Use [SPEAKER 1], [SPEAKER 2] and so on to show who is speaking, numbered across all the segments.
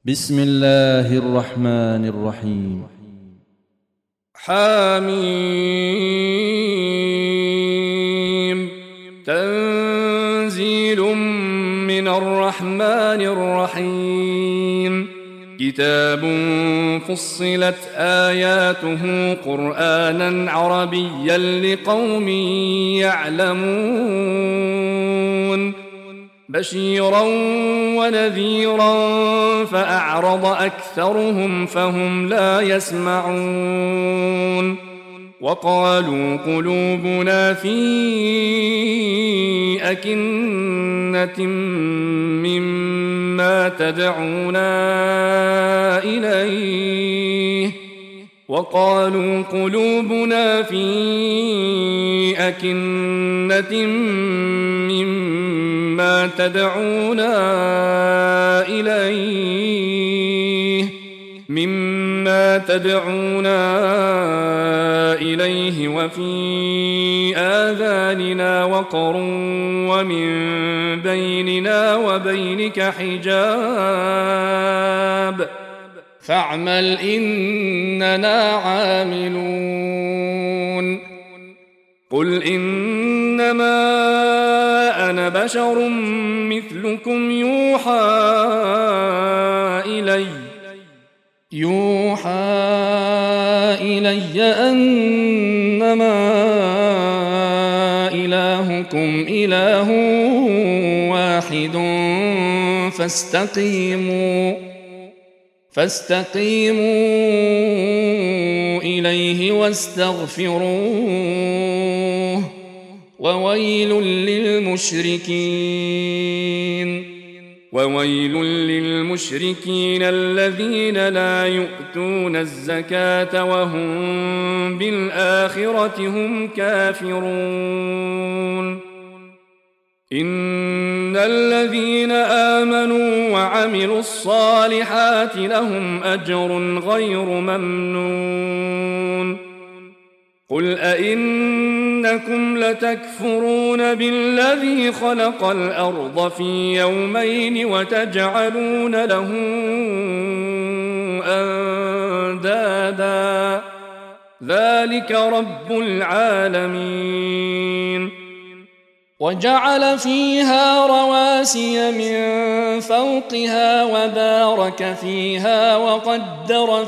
[SPEAKER 1] بسم الله الرحمن الرحيم.
[SPEAKER 2] حميم. تنزيل من الرحمن الرحيم. كتاب فصلت آياته قرآنا عربيا لقوم يعلمون بشيرا ونذيرا فأعرض أكثرهم فهم لا يسمعون. وقالوا قلوبنا في أكنة مما تدعونا إليه وقالوا قلوبنا في أكنة مما تدعونا إليه وفي آذاننا وقر ومن بيننا وبينك حجاب فاعمل إننا عاملون. قل إنما أنا بشر مثلكم يوحى إلي أنما إلهكم إله واحد فاستقيموا إليه واستغفروه وويل للمشركين الذين لا يؤتون الزكاة وهم بالآخرة هم كافرون. إن الذين آمنوا وعملوا الصالحات لهم أجر غير ممنون. قل أئنكم لتكفرون بالذي خلق الأرض في يومين وتجعلون له أندادا ذلك رب العالمين. وجعل فيها رواسي من فوقها وبارك فيها وقدر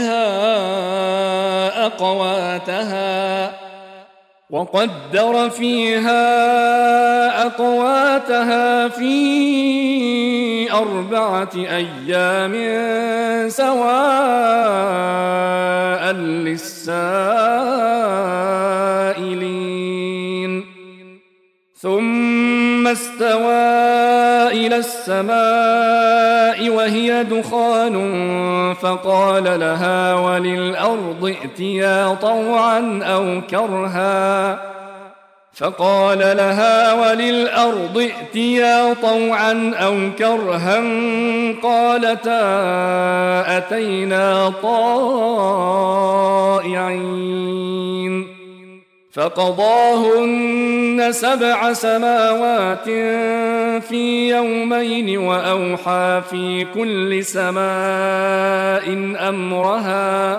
[SPEAKER 2] فيها أقواتها في 4 أيام سواء للسائلين. ثم استوى إلى السماء وهي دخان فقال لها وللأرض ائتيا طوعا أو كرها قالتا أتينا طائعين. فقضاهن 7 سماوات في يومين وأوحى في كل سماء أمرها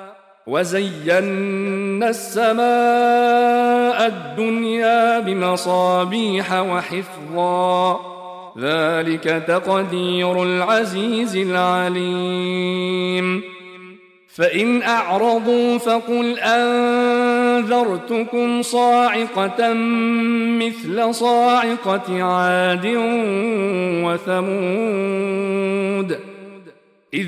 [SPEAKER 2] وزينا السماء الدنيا بمصابيح وحفظا ذلك تقدير العزيز العليم. فإن أعرضوا فقل أنذرتكم صاعقة مثل صاعقة عاد وثمود إذ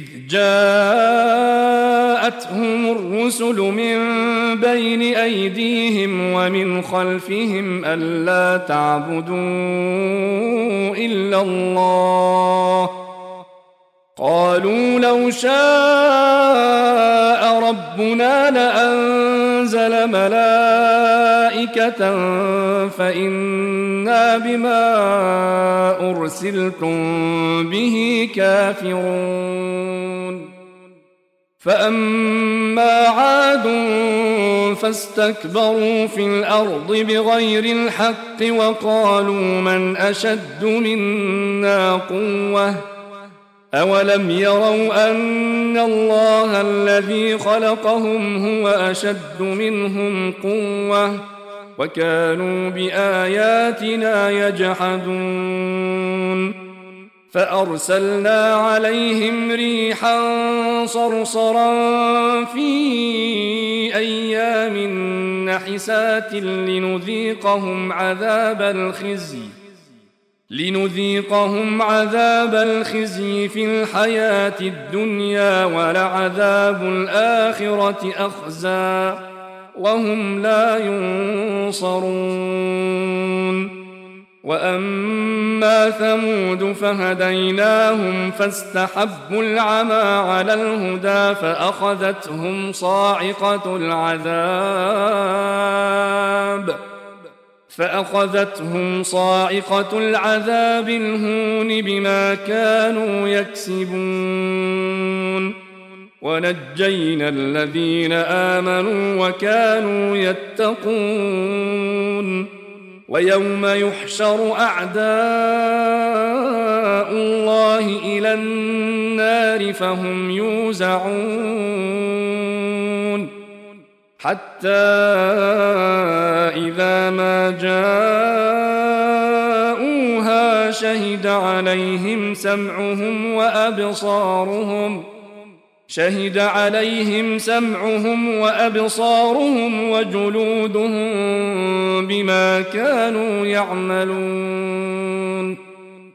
[SPEAKER 2] جاءتهم الرسل من بين أيديهم ومن خلفهم ألا تعبدوا إلا الله قالوا لو شاء ربنا لأنزل ملائكة فإنا بما أرسلتم به كافرون. فأما عاد فاستكبروا في الأرض بغير الحق وقالوا من أشد منا قوة أولم يروا أن الله الذي خلقهم هو أشد منهم قوة وكانوا بآياتنا يجحدون فأرسلنا عليهم ريحا صرصرا في أيام نحسات لنذيقهم عذاب الخزي في الحياة الدنيا ولعذاب الآخرة أخزى وهم لا ينصرون وأما ثمود فهديناهم فاستحبوا العمى على الهدى فأخذتهم صاعقة العذاب الهون بما كانوا يكسبون ونجينا الذين آمنوا وكانوا يتقون ويوم يحشر أعداء الله إلى النار فهم يوزعون حتى إذا ما جاءوها شهد عليهم سمعهم وأبصارهم وجلودهم بما كانوا يعملون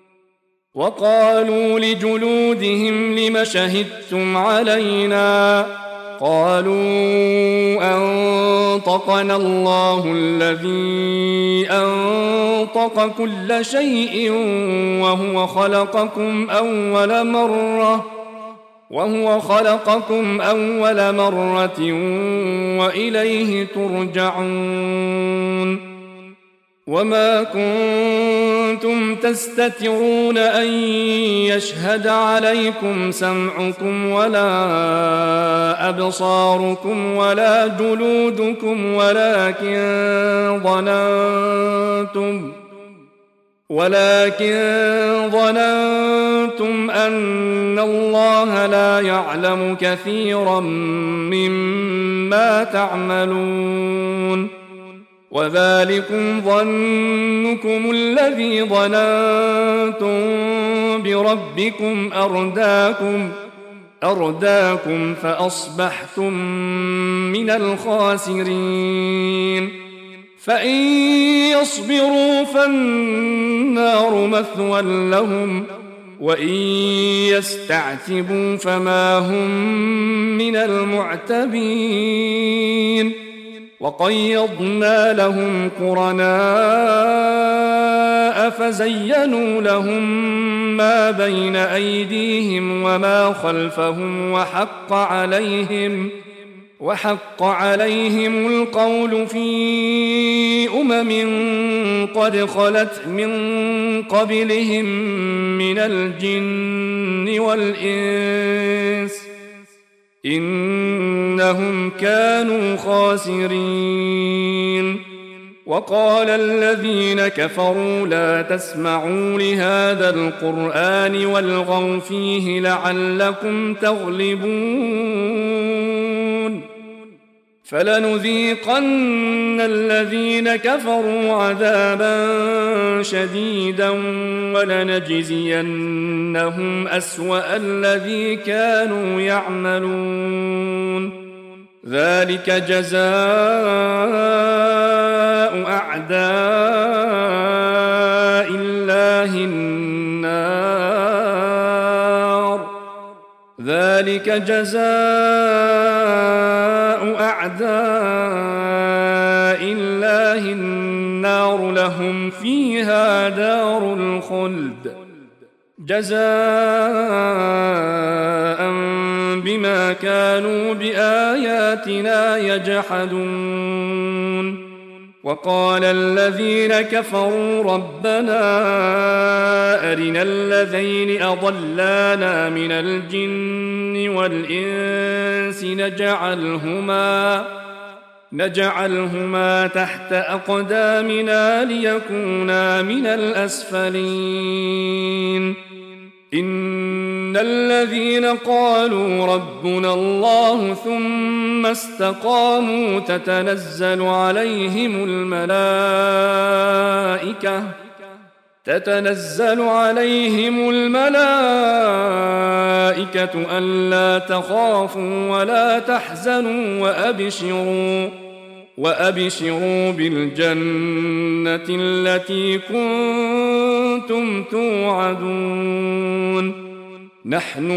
[SPEAKER 2] وقالوا لجلودهم لم شهدتم علينا قالوا أنطقنا الله الذي أنطق كل شيء وهو خلقكم أول مرة وإليه ترجعون وما كنتم تستترون أن يشهد عليكم سمعكم ولا أبصاركم ولا جلودكم ولكن ظننتم أن الله لا يعلم كثيرا مما تعملون وذلكم ظنكم الذي ظننتم بربكم أرداكم فأصبحتم من الخاسرين فإن يصبروا فالنار مثوى لهم وإن يستعتبوا فما هم من المعتبين وقيضنا لهم قرناء فزينوا لهم ما بين أيديهم وما خلفهم وحق عليهم القول في قد خلت من قبلهم من الجن والإنس إنهم كانوا خاسرين وقال الذين كفروا لا تسمعوا لهذا القرآن والغوا فيه لعلكم تغلبون فلنذيقن الذين كفروا عذابا شديدا ولنجزينهم أسوأ الذي كانوا يعملون ذلك جزاء أعداء الله النار لهم فيها دار الخلد جزاء بما كانوا بآياتنا يجحدون وقال الذين كفروا ربنا أرنا الذين أضلانا من الجن والإنس نجعلهما تحت أقدامنا ليكونا من الأسفلين إن الذين قالوا ربنا الله ثم استقاموا تتنزل عليهم الملائكة ألا تخافوا ولا تحزنوا وأبشروا بالجنة التي كنتم توعدون نحن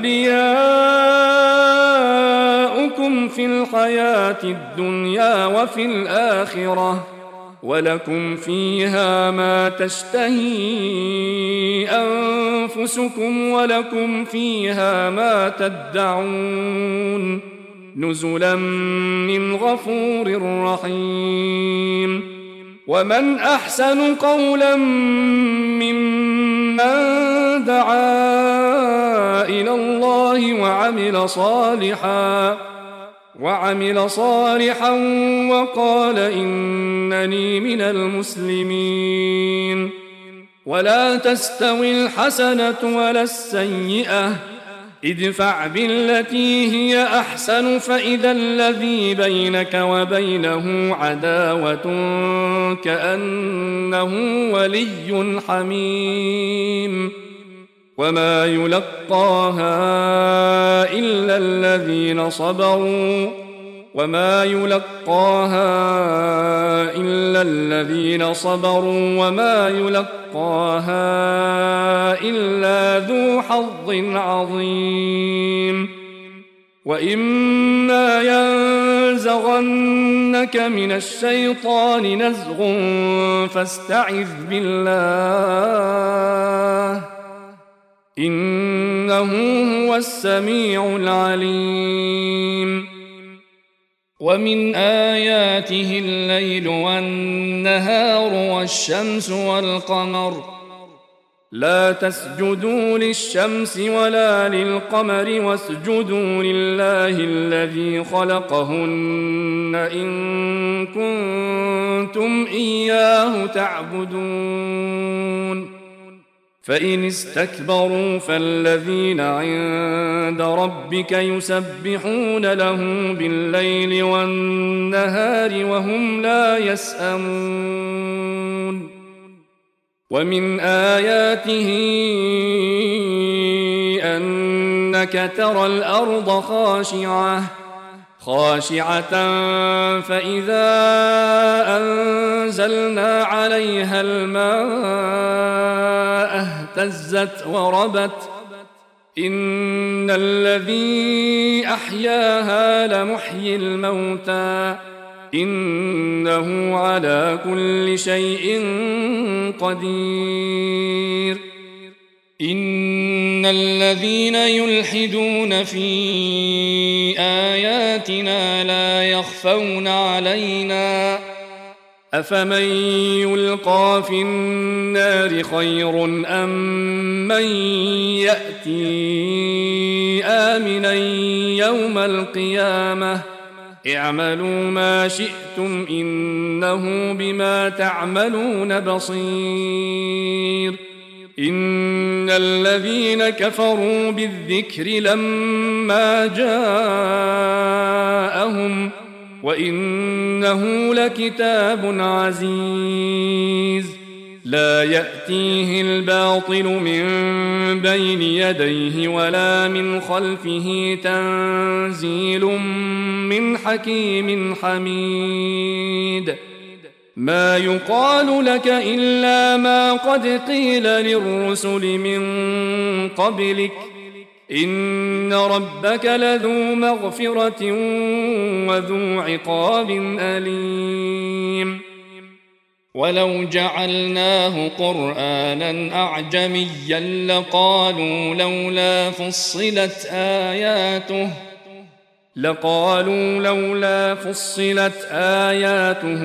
[SPEAKER 2] أولياؤكم في الحياة الدنيا وفي الآخرة ولكم فيها ما تشتهي أنفسكم ولكم فيها ما تدعون نزلا من غفور رحيم ومن أحسن قولا ممن دعا إلى الله وعمل صالحا وقال إنني من المسلمين ولا تستوي الحسنة ولا السيئة ادفع بالتي هي أحسن فإذا الذي بينك وبينه عداوة كأنه ولي حميم وما يلقاها إلا الذين صبروا وما يلقاها إلا ذو حظ عظيم وإما ينزغنك من الشيطان نزغ فاستعذ بالله إنه هو السميع العليم ومن آياته الليل والنهار والشمس والقمر لا تسجدوا للشمس ولا للقمر واسجدوا لله الذي خلقهن إن كنتم إياه تعبدون فإن استكبروا فالذين عند ربك يسبحون له بالليل والنهار وهم لا يسأمون ومن آياته أنك ترى الأرض خاشعة فإذا أنزلنا عليها الماء اهتزت وربت إن الذي أحياها لمحيي الموتى إنه على كل شيء قدير إن الذين يلحدون في آياتنا لا يخفون علينا أفمن يلقى في النار خير أم من يأتي آمنا يوم القيامة اعملوا ما شئتم إنه بما تعملون بصير إن الذين كفروا بالذكر لما جاءهم وإنه لكتاب عزيز لا يأتيه الباطل من بين يديه ولا من خلفه تنزيل من حكيم حميد ما يقال لك إلا ما قد قيل للرسل من قبلك إن ربك لذو مغفرة وذو عقاب أليم ولو جعلناه قرآنا أعجميا لقالوا لولا فصلت آياته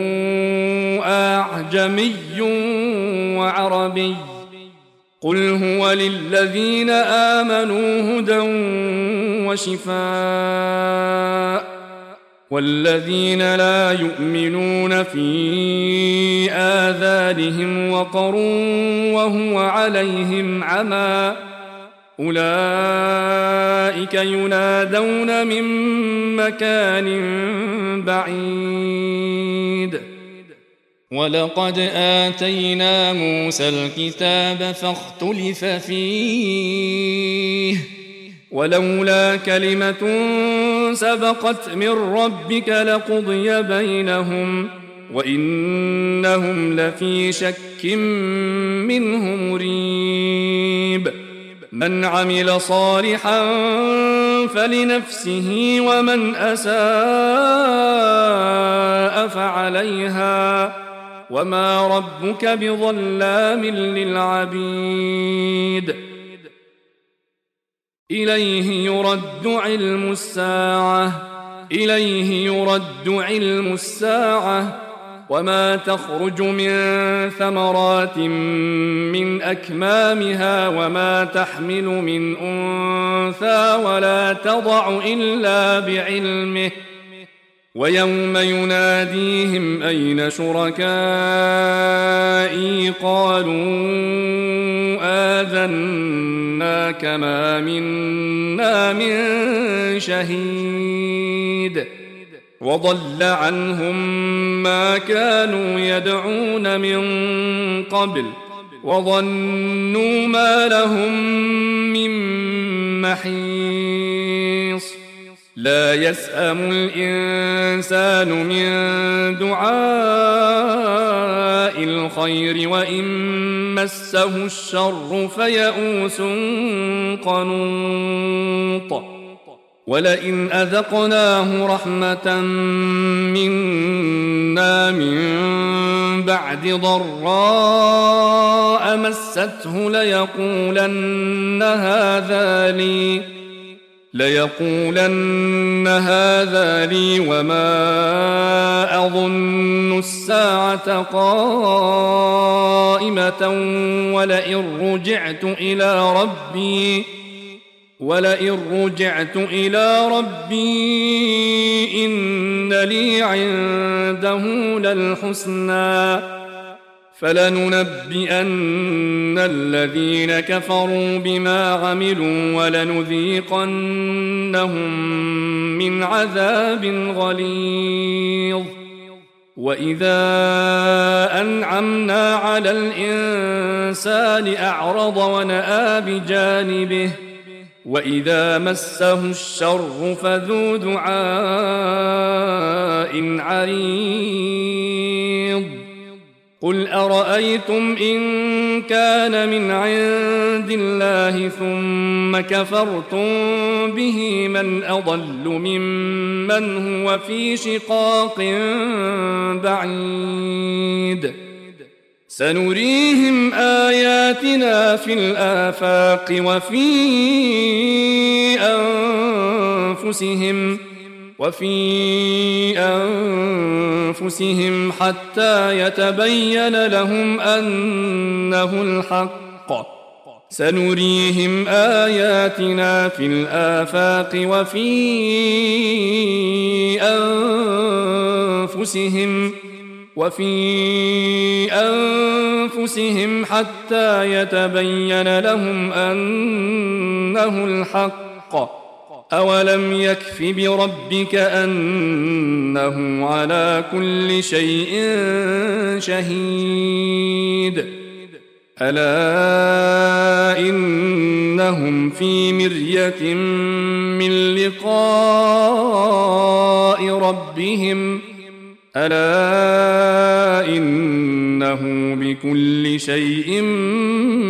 [SPEAKER 2] أعجمي وعربي قل هو للذين آمنوا هدى وشفاء والذين لا يؤمنون في آذانهم وقر وهو عليهم عمى أولئك ينادون من مكان بعيد ولقد آتينا موسى الكتاب فاختلف فيه ولولا كلمة سبقت من ربك لقضي بينهم وإنهم لفي شك منه مريب من عمل صالحا فلنفسه ومن أساء فعليها وما ربك بظلام للعبيد إليه يرد علم الساعة وما تخرج من ثمرات من أكمامها وما تحمل من أنثى ولا تضع إلا بعلمه ويوم يناديهم أين شركائي قالوا آذناك ما منا من شهيد وضل عنهم ما كانوا يدعون من قبل وظنوا ما لهم من محيص لا يسأم الإنسان من دعاء الخير وإن مسه الشر فيئوس قنوط ولئن أذقناه رحمة منا من بعد ضراء مسته ليقولن هذا لي وما أظن الساعة قائمة ولئن رجعت إلى ربي إن لي عنده للحسنى فلننبئن الذين كفروا بما عملوا ولنذيقنهم من عذاب غليظ وإذا أنعمنا على الإنسان أعرض ونأى بجانبه وإذا مسه الشر فذو دعاء عريض قل أرأيتم إن كان من عند الله ثم كفرتم به من أضل ممن هو في شقاق بعيد سنريهم آياتنا في الآفاق وفي أنفسهم حتى يتبين لهم أنه الحق سنريهم آياتنا في الآفاق وفي أنفسهم حتى يتبين لهم أنه الحق أولم يكف بربك أنه على كل شيء شهيد ألا إنهم في مرية من لقاء ربهم ألا إنه بكل شيء